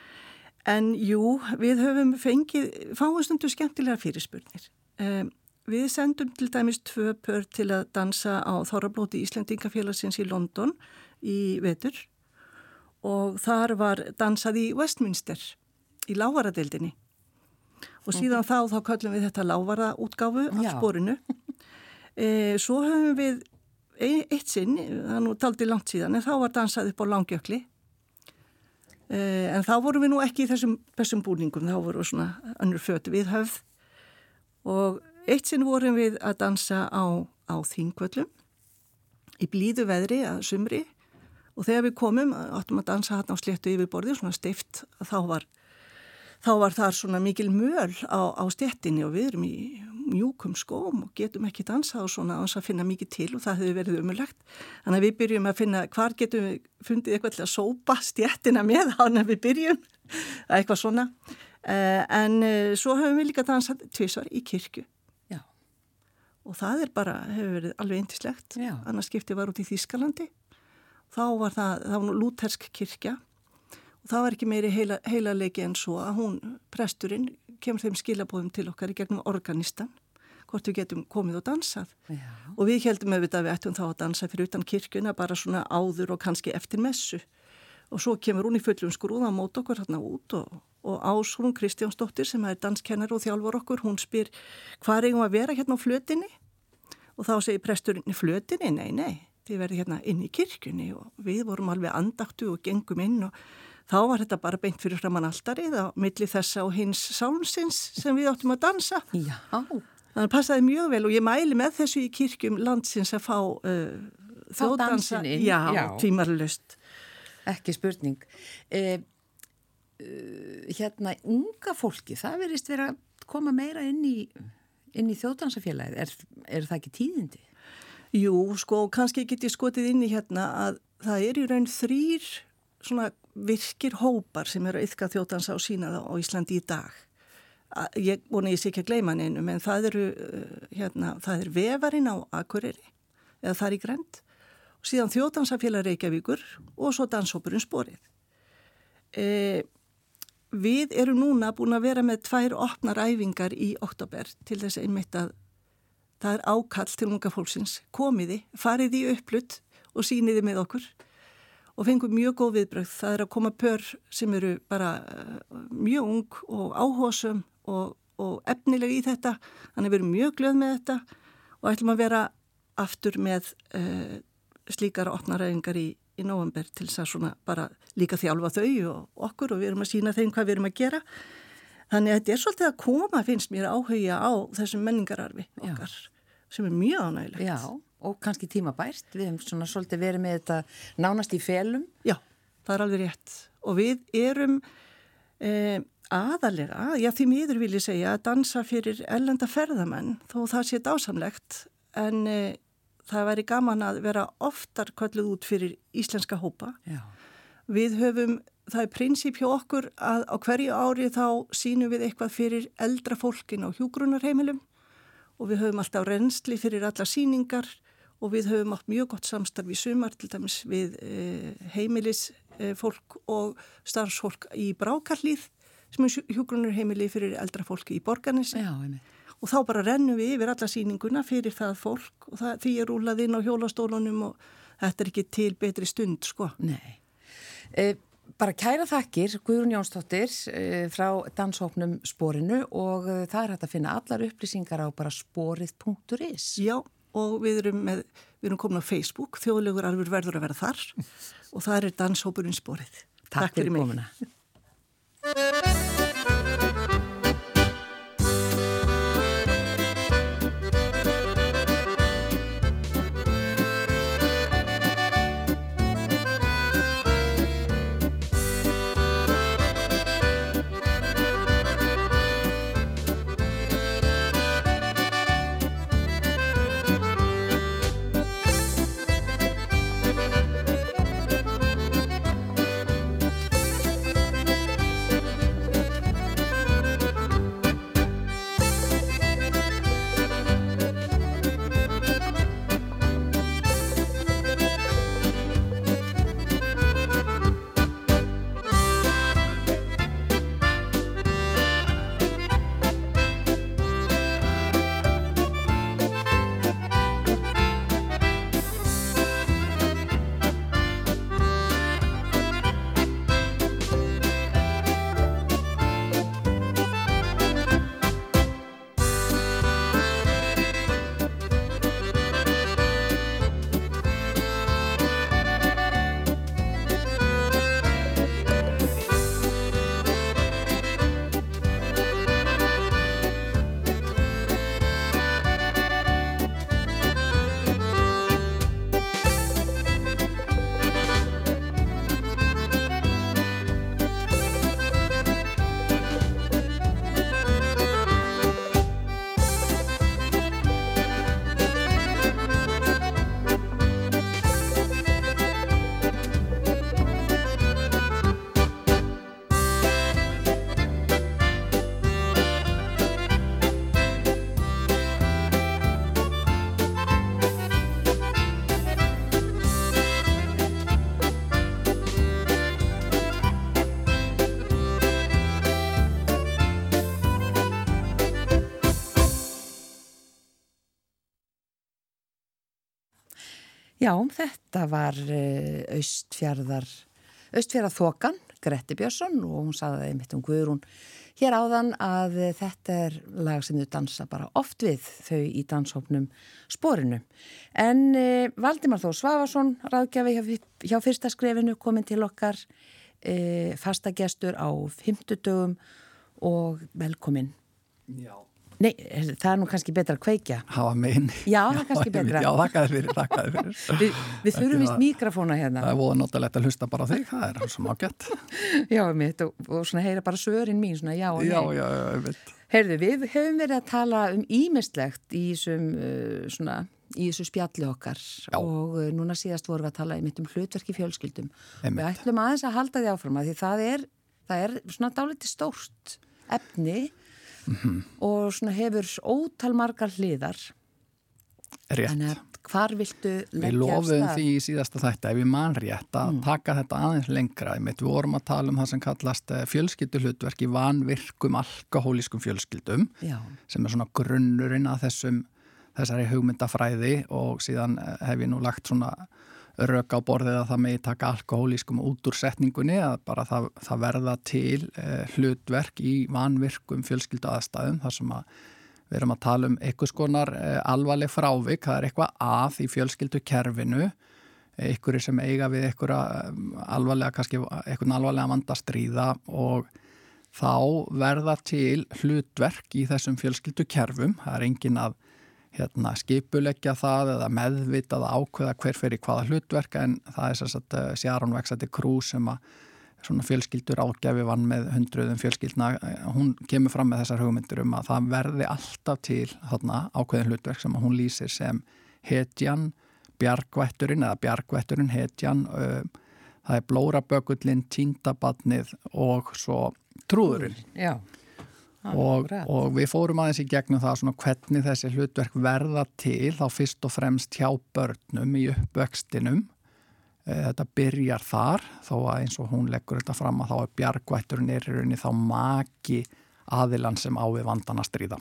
En jú, við höfum fengið, fáum stundu skemmtilega fyrirspurnir. Um, við sendum til dæmis tvö pör til að dansa á Þorrablóti Íslendingafélagsins í London í vetur og þar var dansað í Westminster í Lágvaradeildinni og síðan mm. þá þá kallum við þetta Lágvaraútgáfu af sporinu. E, svo höfum við eitt sinn, það nú taldi langt síðan, en þá var dansað upp á Langjökli. Uh, en þá vorum við nú ekki í þessum, þessum búningum, þá vorum við svona önnur föt við höfð og eitt sinn vorum við að dansa á, á Þingvöllum í blíðu veðri að sumri og þegar við komum áttum að dansa hann á sléttu yfirborði, svona steift, þá var, þá var þar svona mikil möl á, á stéttinni og við erum í mjúkum skóm og getum ekki dansað og svona á þess að finna mikið til og það hefur verið umulegt. Þannig að við byrjum að finna hvar getum við fundið eitthvað til að sópa stjettina með hann að við byrjum, eitthvað svona. Uh, en uh, svo höfum við líka dansað tvisvar í kirkju. Já. Og það er bara, hefur verið alveg yndislegt. Já. Annars skipti var út í Þýskalandi. Þá var það, það var nú lútersk kirkja og það var ekki meiri heila, heila leiki en svo að hún, presturinn, kemur þeim skilabóðum til okkar í gegnum organistan, hvort við getum komið og dansað. Já. Og við heldum auðvitað að við ættum þá að dansa fyrir utan kirkjuna, bara svona áður og kannski eftir messu. Og svo kemur hún í fullum skrúða á mót okkur hérna út og, og Ásrún Kristjánsdóttir sem er danskennar og þjálfar okkur, hún spyr hvað eigum að vera hérna á flötinni? Og þá segir presturinn í flötinni, nei, nei, þið verði hérna inn í kirkjunni og við vorum alveg andaktu og gengum inn og þá var þetta bara beint fyrir framann altarið á milli þessa og hins sálmsins sem við áttum að dansa. Já. Það passaði mjög vel og ég mæli með þessu í kirkjum landsins að fá uh, þjóðdansa. Já, Já. Tímarlaust. Ekki spurning. Eh, uh, hérna, unga fólki, það verðist vera að koma meira inn í, inn í þjóðdansafélagið. Er, er það ekki tíðindi? Jú, sko, kannski get ég skotið inn í hérna að það er í raun þrýr svona virkir hópar sem eru að iðka þjóðdansa og sína það á Íslandi í dag. Ég vona ég sé ekki að gleyma neinum, en það eru, hérna, það er vefarinn á Akureyri, eða þar í Grend, og síðan þjóðdansafélag Reykjavíkur og svo danshópurinn Sporið. E, við erum núna búin að vera með tvær opnar æfingar í október til þess að einmitt að það er ákall til unga fólksins, komiði, fariði í upplut og síniði með okkur. Og fengum mjög góð viðbrögð. Það er að koma pör sem eru bara mjög ung og áhugssöm og, og efnileg í þetta. Þannig við erum mjög glöð með þetta og ætlum að vera aftur með uh, slíkar opnaræfingar í, í nóvember til þess að svona bara líka þjálfa þau og okkur og við erum að sína þeim hvað við erum að gera. Þannig að þetta er svolítið að koma, finnst mér, áhugja á þessum menningararfi okkar. Já. sem er mjög ánægilegt. Já, og kannski tímabært. Við hefum svona svolítið verið með þetta nánast í felum. Já, það er alveg rétt. Og við erum eh, aðalega, já því miður vil ég segja, að dansa fyrir erlenda ferðamenn, þó það sé dásamlegt, en eh, það væri gaman að vera oftar kölluð út fyrir íslenska hópa. Já. Við höfum, það er prinsip hjá okkur að á hverju ári þá sýnum við eitthvað fyrir eldra fólkin á hjúgrunarheimilum og við höfum alltaf reynsli fyrir alla sýningar og við höfum átt mjög gott samstarf í sumar til dæmis við eh, heimilisfólk eh, og starfsfólk í Brákarhlíð sem er hjúgrunarheimili fyrir eldra fólki í Borgarnesi. Já, einmitt. Og þá bara rennum við yfir alla sýninguna fyrir það fólk og það, því er rúlað inn á hjólastólunum og þetta er ekki til betri stund, sko. Nei. E, bara kæra þakkir, Guðrún Jónsdóttir e, frá danshópnum Sporinu og e, það er hægt að finna allar upplýsingar á bara sporið punktur is. Já, og við erum, með, við erum komin á Facebook, þjóðlegur alveg verður að vera þar og það er danshópurinn Sporið. Takk, Takk fyrir komuna. Já, þetta var Austfjarðar, Austfjarðarþokan, Gretti Björnsson og hún sagði einmitt um Guðrún hér áðan að þetta er lag sem þau dansa bara oft við þau í danshópnum Sporinu. En eh, Valdimar Þór Svavarsson, ráðgjafi hjá, hjá Fyrsta skrefinu, kominn til okkar, eh, fastagestur á fimmtudögum og velkominn. Já. Nei, það er nú kannski betra að kveikja. Hafa megin. Já, það er kannski betra. Já, þakkaði fyrir, þakkaði fyrir. Vi, við þurfum vist mikrofóna hérna. Það er voða notalegt að hlusta bara á þig, það er sem ágætt. Já, mitt, og, og svona heyra bara svörin mín, svona já og nei. Já, já, já, ég veit. Heyrðu, við höfum verið að tala um ýmislegt í þessum, uh, svona, í þessu spjalli okkar já. Og uh, núna síðast vorum við að tala um hlutverki fjölskyldum. Einmitt. Við ætlum aðeins að halda því áfram að því það er, það er svona dálítið stórt efni Mm-hmm. og svona hefur ótal margar hliðar. Rétt. Þannig að hvar viltu leggja af stað? Við lofum því í síðasta þætti ef við man rétt að mm. taka þetta aðeins lengra. Við vorum að tala um það sem kallast fjölskylduhlutverk í vanvirkum alkohólískum fjölskyldum Já. Sem er svona grunnurinn að þessum, þessari hugmyndafræði og síðan hef ég nú lagt svona rök á borðið að það megi taka alkohólískum út úr setningunni að bara það, það verða til eh, hlutverk í vanvirkum fjölskyldu aðstæðum þar sem að við erum að tala um einhvers konar eh, alvarleg frávik, það er eitthvað að í fjölskyldu kerfinu, einhverju sem eiga við einhverja alvarlega, kannski einhvern alvarlega vanda stríða og þá verða til hlutverk í þessum fjölskyldu kerfum, það er engin að hérna, skipuleggja það eða meðvitað að ákveða hver fer í hvaða hlutverk en það er þess að Sharon Vexati Cruz sem að svona fjölskyldur ágjafi vann með hundruðum fjölskyldna, hún kemur fram með þessar hugmyndir um að það verði alltaf til þarna ákveðin hlutverk sem hún lýsir sem hetjan, bjargvætturinn eða bjargvætturinn, hetjan, það er blórabökullinn, týndabarnið og svo trúðurinn. Já. Og, og við fórum aðeins í gegnum það svona hvernig þessi hlutverk verða til þá fyrst og fremst hjá börnum í uppvextinum. Þetta byrjar þar þó að eins og hún leggur þetta fram að þá er bjargvætturinn er í rauninni þá maki aðilan sem á við vandan að stríða.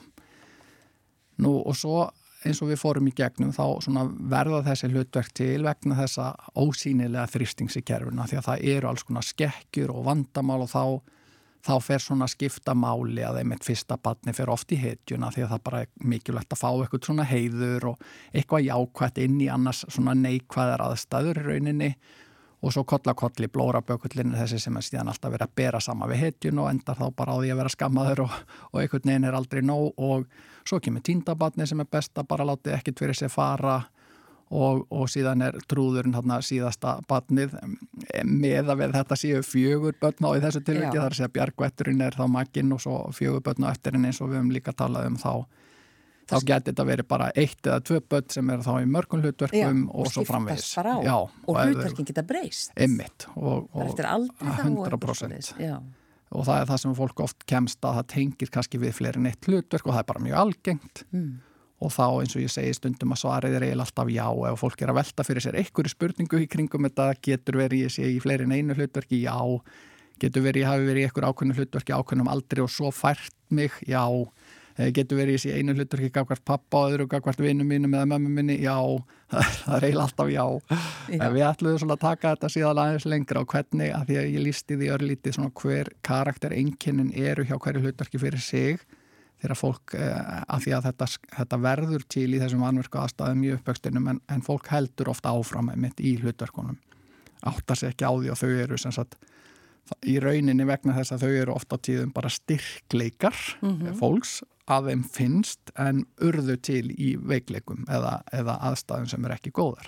Nú og svo eins og við fórum í gegnum þá svona verða þessi hlutverk til vegna þessa ósýnilega þrýstings í kerfuna því að það eru alls konar skekkjur og vandamál og þá þá fer svona skipta máli að einmitt fyrsta barni fer oft í hetjuna því að það bara er mikilvægt að fá eitthvað svona heiður og eitthvað jákvætt inn í annars svona neikvæðar aðstæður í rauninni og svo kollakolli blórabökullin er þessi sem er síðan alltaf verið að bera sama við hetjun og endar þá bara á því að vera skammaður og, og einhvern veginn er aldrei nóg og svo kemur týndabarni sem er best að bara láti ekkert fyrir sig fara Og, og síðan er trúðurinn hérna síðasta barnið með að við þetta séu fjögur börn á í þessu tilviki, þar að segja bjargvætturinn er þá makinn og svo fjögur börn á eftir en eins og við höfum líka talað um þá þá geti þetta verið bara eitt eða tvö börn sem er þá í mörgum hlutverkum Já, og, og svo framvegis. Já, og, og hlutverkin geta breyst. Einmitt. Og, og eftir aldrei þá hundrað prósent. Og það er það sem fólk oft kemst að það tengir kannski við fleiri en eitt hlutverk og það er bara mjög algengt. Mm. Og þá eins og ég segi stundum að svarið er eiginlega alltaf já ef fólk er að velta fyrir sér einhverju spurningu í kringum þetta getur verið ég sé í fleiri en einu hlutverki, já, getur verið ég hafi verið í einhverju ákveðnu hlutverki ákveðnum aldrei og svo fært mig, já, getur verið ég sé einu hlutverki gagvart pappa og öðru gagvart vinum mínum eða mömmu minni, já, það er eiginlega alltaf já. já. Við ætluðum svona að taka þetta síðan aðeins lengra og hvernig að því að ég lísti því örlítið svona hver karaktereinkennin eru hjá hverju hlutverki fyrir sig þegar fólk, af því að þetta, þetta verður til í þessum vanverku aðstæðum í uppvöxtinum en, en fólk heldur ofta áfram mitt í hlutverkunum. Áttar sig ekki á því og þau eru sem sagt í rauninni vegna þess að þau eru ofta á tíðum bara styrkleikar mm-hmm. fólks að þeim finnst en urðu til í veikleikum eða, eða aðstæðum sem er ekki góðar.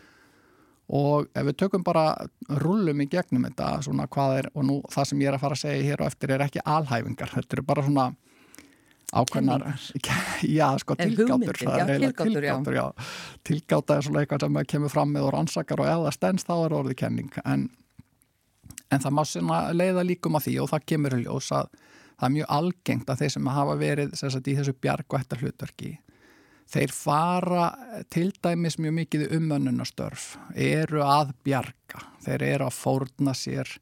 Og ef við tökum bara rullum í gegnum þetta svona hvað er, og nú það sem ég er að fara að segja hér á eftir er ekki alhæfingar, þetta eru bara svona ákveðnar, já sko tilgátur, já, tilgátur, tilgátur já. já. Tilgáta er svona eitthvað sem kemur fram með og rannsakar og eða stendst þá er orðið kenning en, en það má svona leiða líkum að því og það kemur í ljós að það er mjög algengt að þeir sem hafa verið sem sagt, í þessu bjargvættar hlutverki þeir fara til dæmis mjög mikið umönnunarstörf eru að bjarga, þeir eru að fórna sér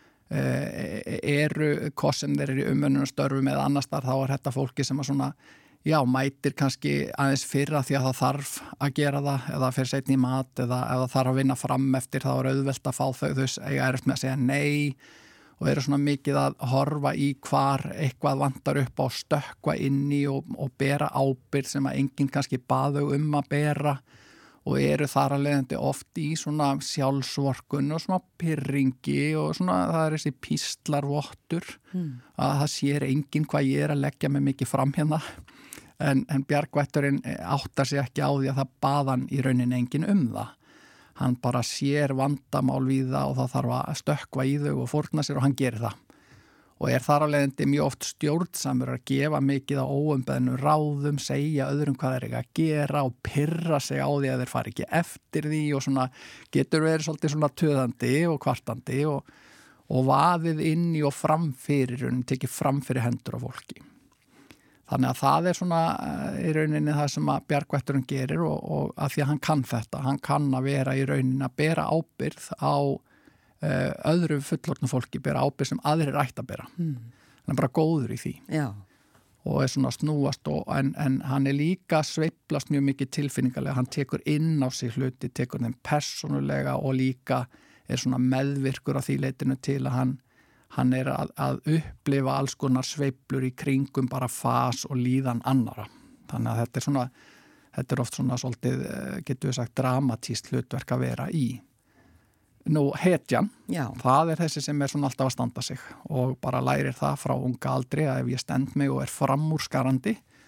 eru hvað sem þeir eru í umönnunarstörfum eða annars þar þá er þetta fólki sem að svona já, mætir kannski aðeins fyrra því að það þarf að gera það eða fyrir seinni í mat eða ef það þarf að vinna fram eftir þá er auðvelt að fá þau þau eiga erfitt með að segja nei og eru svona mikið að horfa í hvar eitthvað vantar upp á stökkva inn í og, og bera ábyrgð sem að enginn kannski bað þau um að bera og eru þar að leiðandi oft í svona sjálfsvorkun og svona pirringi og svona það er þessi píslarvottur mm. að það sér enginn hvað ég er að leggja mig mikið fram hérna en, en bjargvætturinn áttar sig ekki á því að það baðan í rauninni enginn um það. Hann bara sér vandamál við það og það þarf að stökkva í þau og fórna sér og hann gerir það. Og er þar að leiðandi mjög oft stjórnsamur að gefa mikið á óumbeðnum ráðum, segja öðrum hvað þeir ekki að gera og pirra sig á því að þeir fari ekki eftir því og svona getur verið svolítið svona töðandi og kvartandi og, og vaðið inn í og framfyrir, tekið framfyrir hendur á fólki. Þannig að það er svona í rauninni það sem að bjargvætturinn gerir og, og að því að hann kann þetta, hann kann að vera í rauninni að bera ábyrgð á Uh, öðru fullorðnu fólki bera ábyrgð sem aðrir ætti að bera mm. hann er bara góður í því Já. Og er svona snúast og, en, en hann er líka sveiflast mjög mikið tilfinningarlega, hann tekur inn á sig hluti, tekur þeim persónulega og líka er svona meðvirkur á því leitinu til að hann, hann er að, að upplifa alls konar sveiflur í kringum bara fas og líðan annara þannig að þetta er svona þetta er oft svona svolítið, getur við sagt, dramatískt hlutverk að vera í. Nú, hetjan, Já. Það er þessi sem er svona alltaf að standa sig og bara lærir það frá unga aldri að ef ég stend mig og er framúrskarandi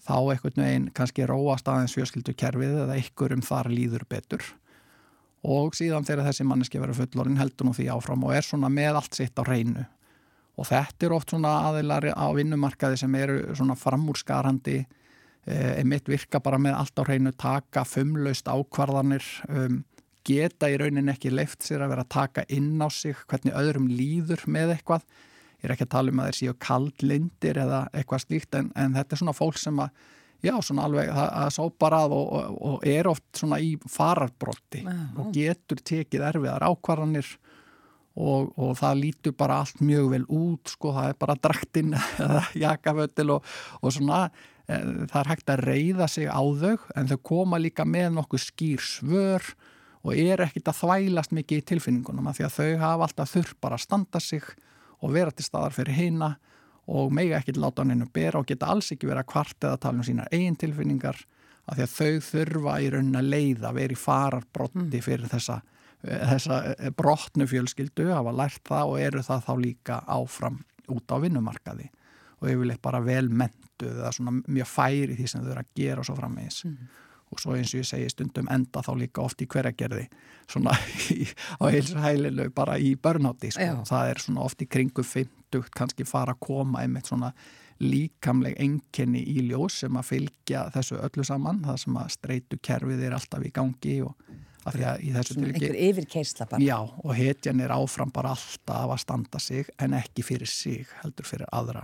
þá einhvern veginn kannski róast aðeins fjölskyldukerfið eða einhverjum þar líður betur og síðan þegar þessi manneski verður fullorðin heldur nú því áfram og er svona með allt sitt á hreinu og þetta er oft svona aðilar á vinnumarkaði sem eru svona framúrskarandi eh, mitt virka bara með allt á hreinu, taka fumlaust ákvarðanir, um, geta í rauninni ekki leyft sér að vera að taka inn á sig hvernig öðrum líður með eitthvað. Ég er ekki að tala um að þeir séu kaldlyndir eða eitthvað slíkt en, en þetta er svona fólk sem að, já, svona alveg að, að sópar að og, og, og er oft svona í fararbrotti wow. og getur tekið erfiðar ákvarðanir og, og það lítur bara allt mjög vel út, sko, það er bara draktinn eða jakafötil og, og svona, e, það er hægt að reiða sig á þau en þau koma líka með nokkuð skýr svör og er ekkit að þvælast mikið í tilfinningunum af því að þau hafa alltaf þurft bara að standa sig og vera til staðar fyrir hina og mega ekkit láta hann einu bera og geta alls ekki vera kvart eða tala um sínar eigin tilfinningar af því að þau þurfa í rauninni að leiða, vera í fararbrotti fyrir þessa, þessa brotnu fjölskyldu, hafa lært það og eru það þá líka áfram út á vinnumarkaði og yfirleitt bara vel menntuð eða svona mjög færi því sem þau eru að gera og svo framvegis. Mm. Og svo eins og ég segi stundum enda þá líka oft í hveragerði svona í, á heilsu hælilu bara í börnáti sko. Það er svona oft í kringu fimmtugt kannski fara að koma einmitt svona líkamleg einkenni í ljós sem að fylgja þessu öllu saman, það sem að streitu kerfið er alltaf í gangi og að því að í þessu tilviki einhver yfirkeyrsla bara. Já, og hetjan er áfram bara alltaf að standa sig en ekki fyrir sig, heldur fyrir aðra.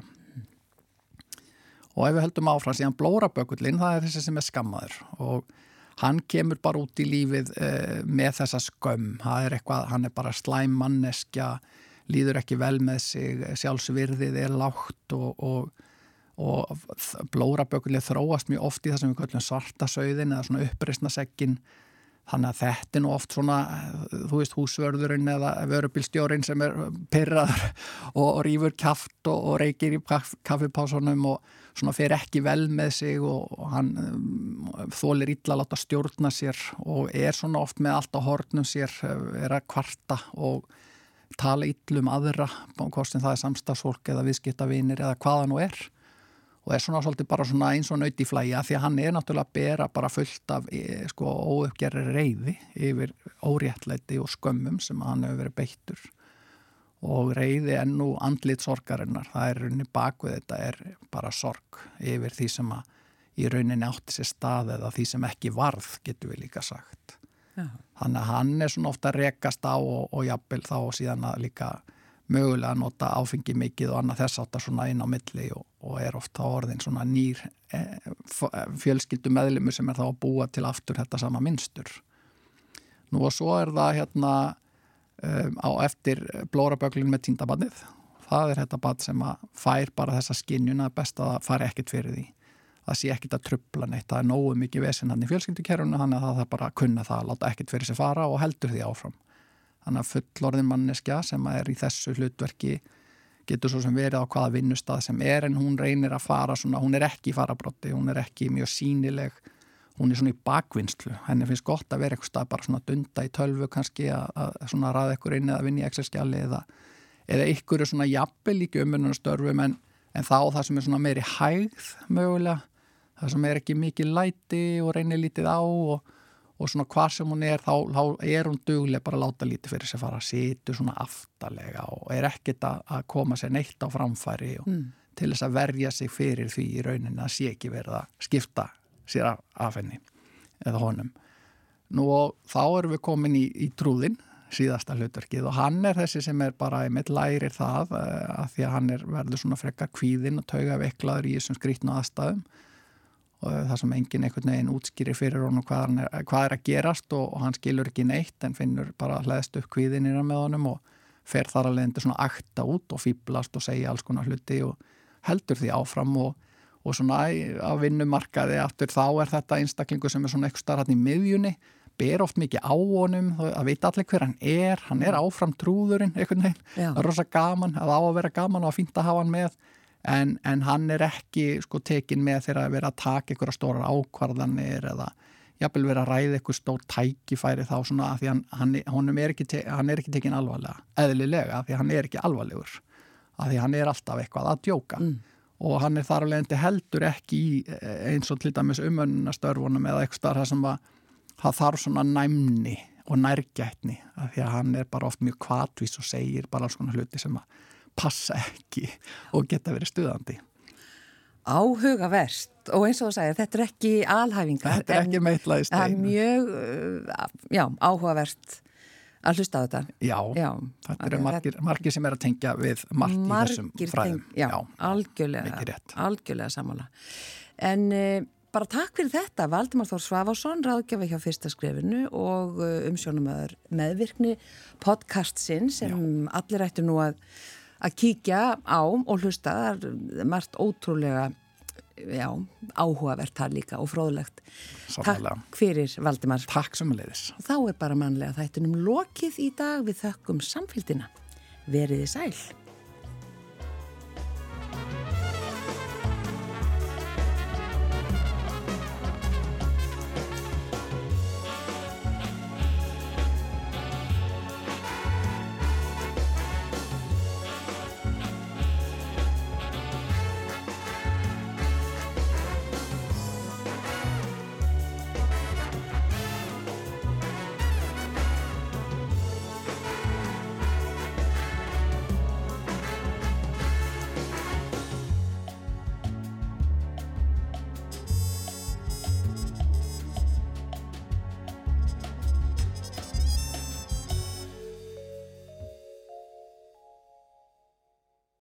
Og ef við höldum áfram síðan blórabökullin, það er þessi sem er skammaður og hann kemur bara út í lífið eh, með þessa skömm. Það er eitthvað, hann er bara slæm manneskja, líður ekki vel með sig, sjálfsvirðið er lágt og, og, og blórabökullin þróast mjög oft í það sem við kallum svartasauðin eða svona uppreisnaseggin. Þannig að þetta er nú oft svona, þú veist, húsvörðurinn eða vörubílstjórinn sem er pirraður og, og rífur kjaft og, og reykir í kaff, kaffipásunum og svona fer ekki vel með sig og, og hann um, þolir illa að láta stjórna sér og er svona oft með allt á hornum sér, er að kvarta og tala illum aðra, hvort sem það er samstagsfólk eða viðskiptavinir eða hvaða nú er. Og er svona svolítið bara svona eins og naut í flæja því að hann er náttúrulega að bera bara fullt af sko óuppgerri reiði yfir óréttlæti og skömmum sem hann hefur verið beittur og reiði er nú andlit sorgarinnar, það er rauninni bakvið þetta er bara sorg yfir því sem að í rauninni átti sér stað eða því sem ekki varð, getur við líka sagt. Já. Þannig að hann er svona ofta að rekast á og, og jafnvel þá og síðan að líka mögulega að nota áfengi mikið og annað þess áttar svona inn á milli og, og er oft á orðin svona nýr eh, fjölskyldu meðlimur sem er þá að búa til aftur þetta sama mynstur. Nú og svo er það hérna um, á eftir blóraböglin með týndabannið. Það er þetta bann sem að fær bara þessa skynjuna, best að það fari ekkert fyrir því. Það sé ekkert að trubla neitt, það er nógu mikið vesinn hann í fjölskyldukerfunu, þannig að það er bara að kunna það, láta ekkert fyrir sig fara og heldur því áfram. Þannig að fullorðin manneskja sem er í þessu hlutverki getur svo sem verið á hvaða vinnustað sem er en hún reynir að fara svona, hún er ekki í farabrotti, hún er ekki mjög sýnileg, hún er svona í bakvinnslu. Henni finnst gott að vera eitthvað stað bara svona dunda í tölvu kannski að, að svona ræða ykkur inn eða vinna í Excel-skjali eða, eða ykkur er svona jafnvel líka umönnunarstörfum en, en þá það sem er svona meiri hægð mögulega, það sem er ekki mikið læti og reynir lítið á og og svona hvar sem hún er, þá, þá er hún dugleg bara að láta lítið fyrir sig fara að sitja svona aftarlega og er ekkert að, að koma sér neitt á framfæri og mm. til þess að verja sig fyrir því í rauninni að sé ekki verið að skipta sér af, af henni eða honum. Nú og þá erum við komin í, í trúðin, síðasta hlutverkið og hann er þessi sem er bara einmitt lærir það að því að hann er verður svona frekar kvíðinn og taugaveiklaður í þessum skrýtnu aðstæðum og það sem enginn einhvern veginn útskýrir fyrir honum hvað, hann er, hvað er að gerast og, og hann skilur ekki neitt en finnur bara að hlæðst upp kvíðinina með honum og fer þar að leiðandi svona akta út og fíblast og segja alls konar hluti og heldur því áfram og, og svona á vinnumarkaði aftur þá er þetta einstaklingu sem er svona eitthvað starf hann í miðjunni, ber oft mikið á honum, að veit allir hver hann er, hann er áfram trúðurinn einhvern veginn, það er rosa gaman, það á að vera gaman og að fínt að hafa hann með. En, en hann er ekki sko tekin með þegar að vera að taka einhverja stórar ákvarðanir eða jafnvel vera að ræða einhver stór tækifæri þá svona að því hann, hann, hann, er ekki te, hann er ekki tekin alvarlega, eðlilega, því hann er ekki alvarlegur, að því hann er alltaf eitthvað að djóka mm. og hann er þar á leiðandi heldur ekki í eins og til dæmis umönnunastörfunum eða eitthvað starf sem að það þarf svona næmni og nærgætni af því að hann er bara oft mjög hvatvís og segir bara alls konar hluti sem að passa ekki og geta verið stuðandi. Áhugavert og eins og þú sagir, þetta er ekki alhæfingar. Þetta er ekki meitlaði stein. Það er mjög, já, áhugavert að hlusta á þetta. Já, já þetta eru margir, margir sem er að tengja við margt í þessum fræðum. Teng, já, já, algjörlega, algjörlega sammála. En uh, bara takk fyrir þetta, Valdimar Þór Svavarsson, ráðgjafi hjá Fyrsta skrefinu og uh, umsjónamaður meðvirkni podcastsinn sem já. Allir ættu nú að að kíkja á og hlusta, það er margt ótrúlega já, áhugavert þar líka og fróðlegt. Sannlega. Takk fyrir Valdimar. Takk sömuleiðis. Og þá er bara mannlega þættinum lokið í dag, við þökkum samfylgdina. Veriði sæl.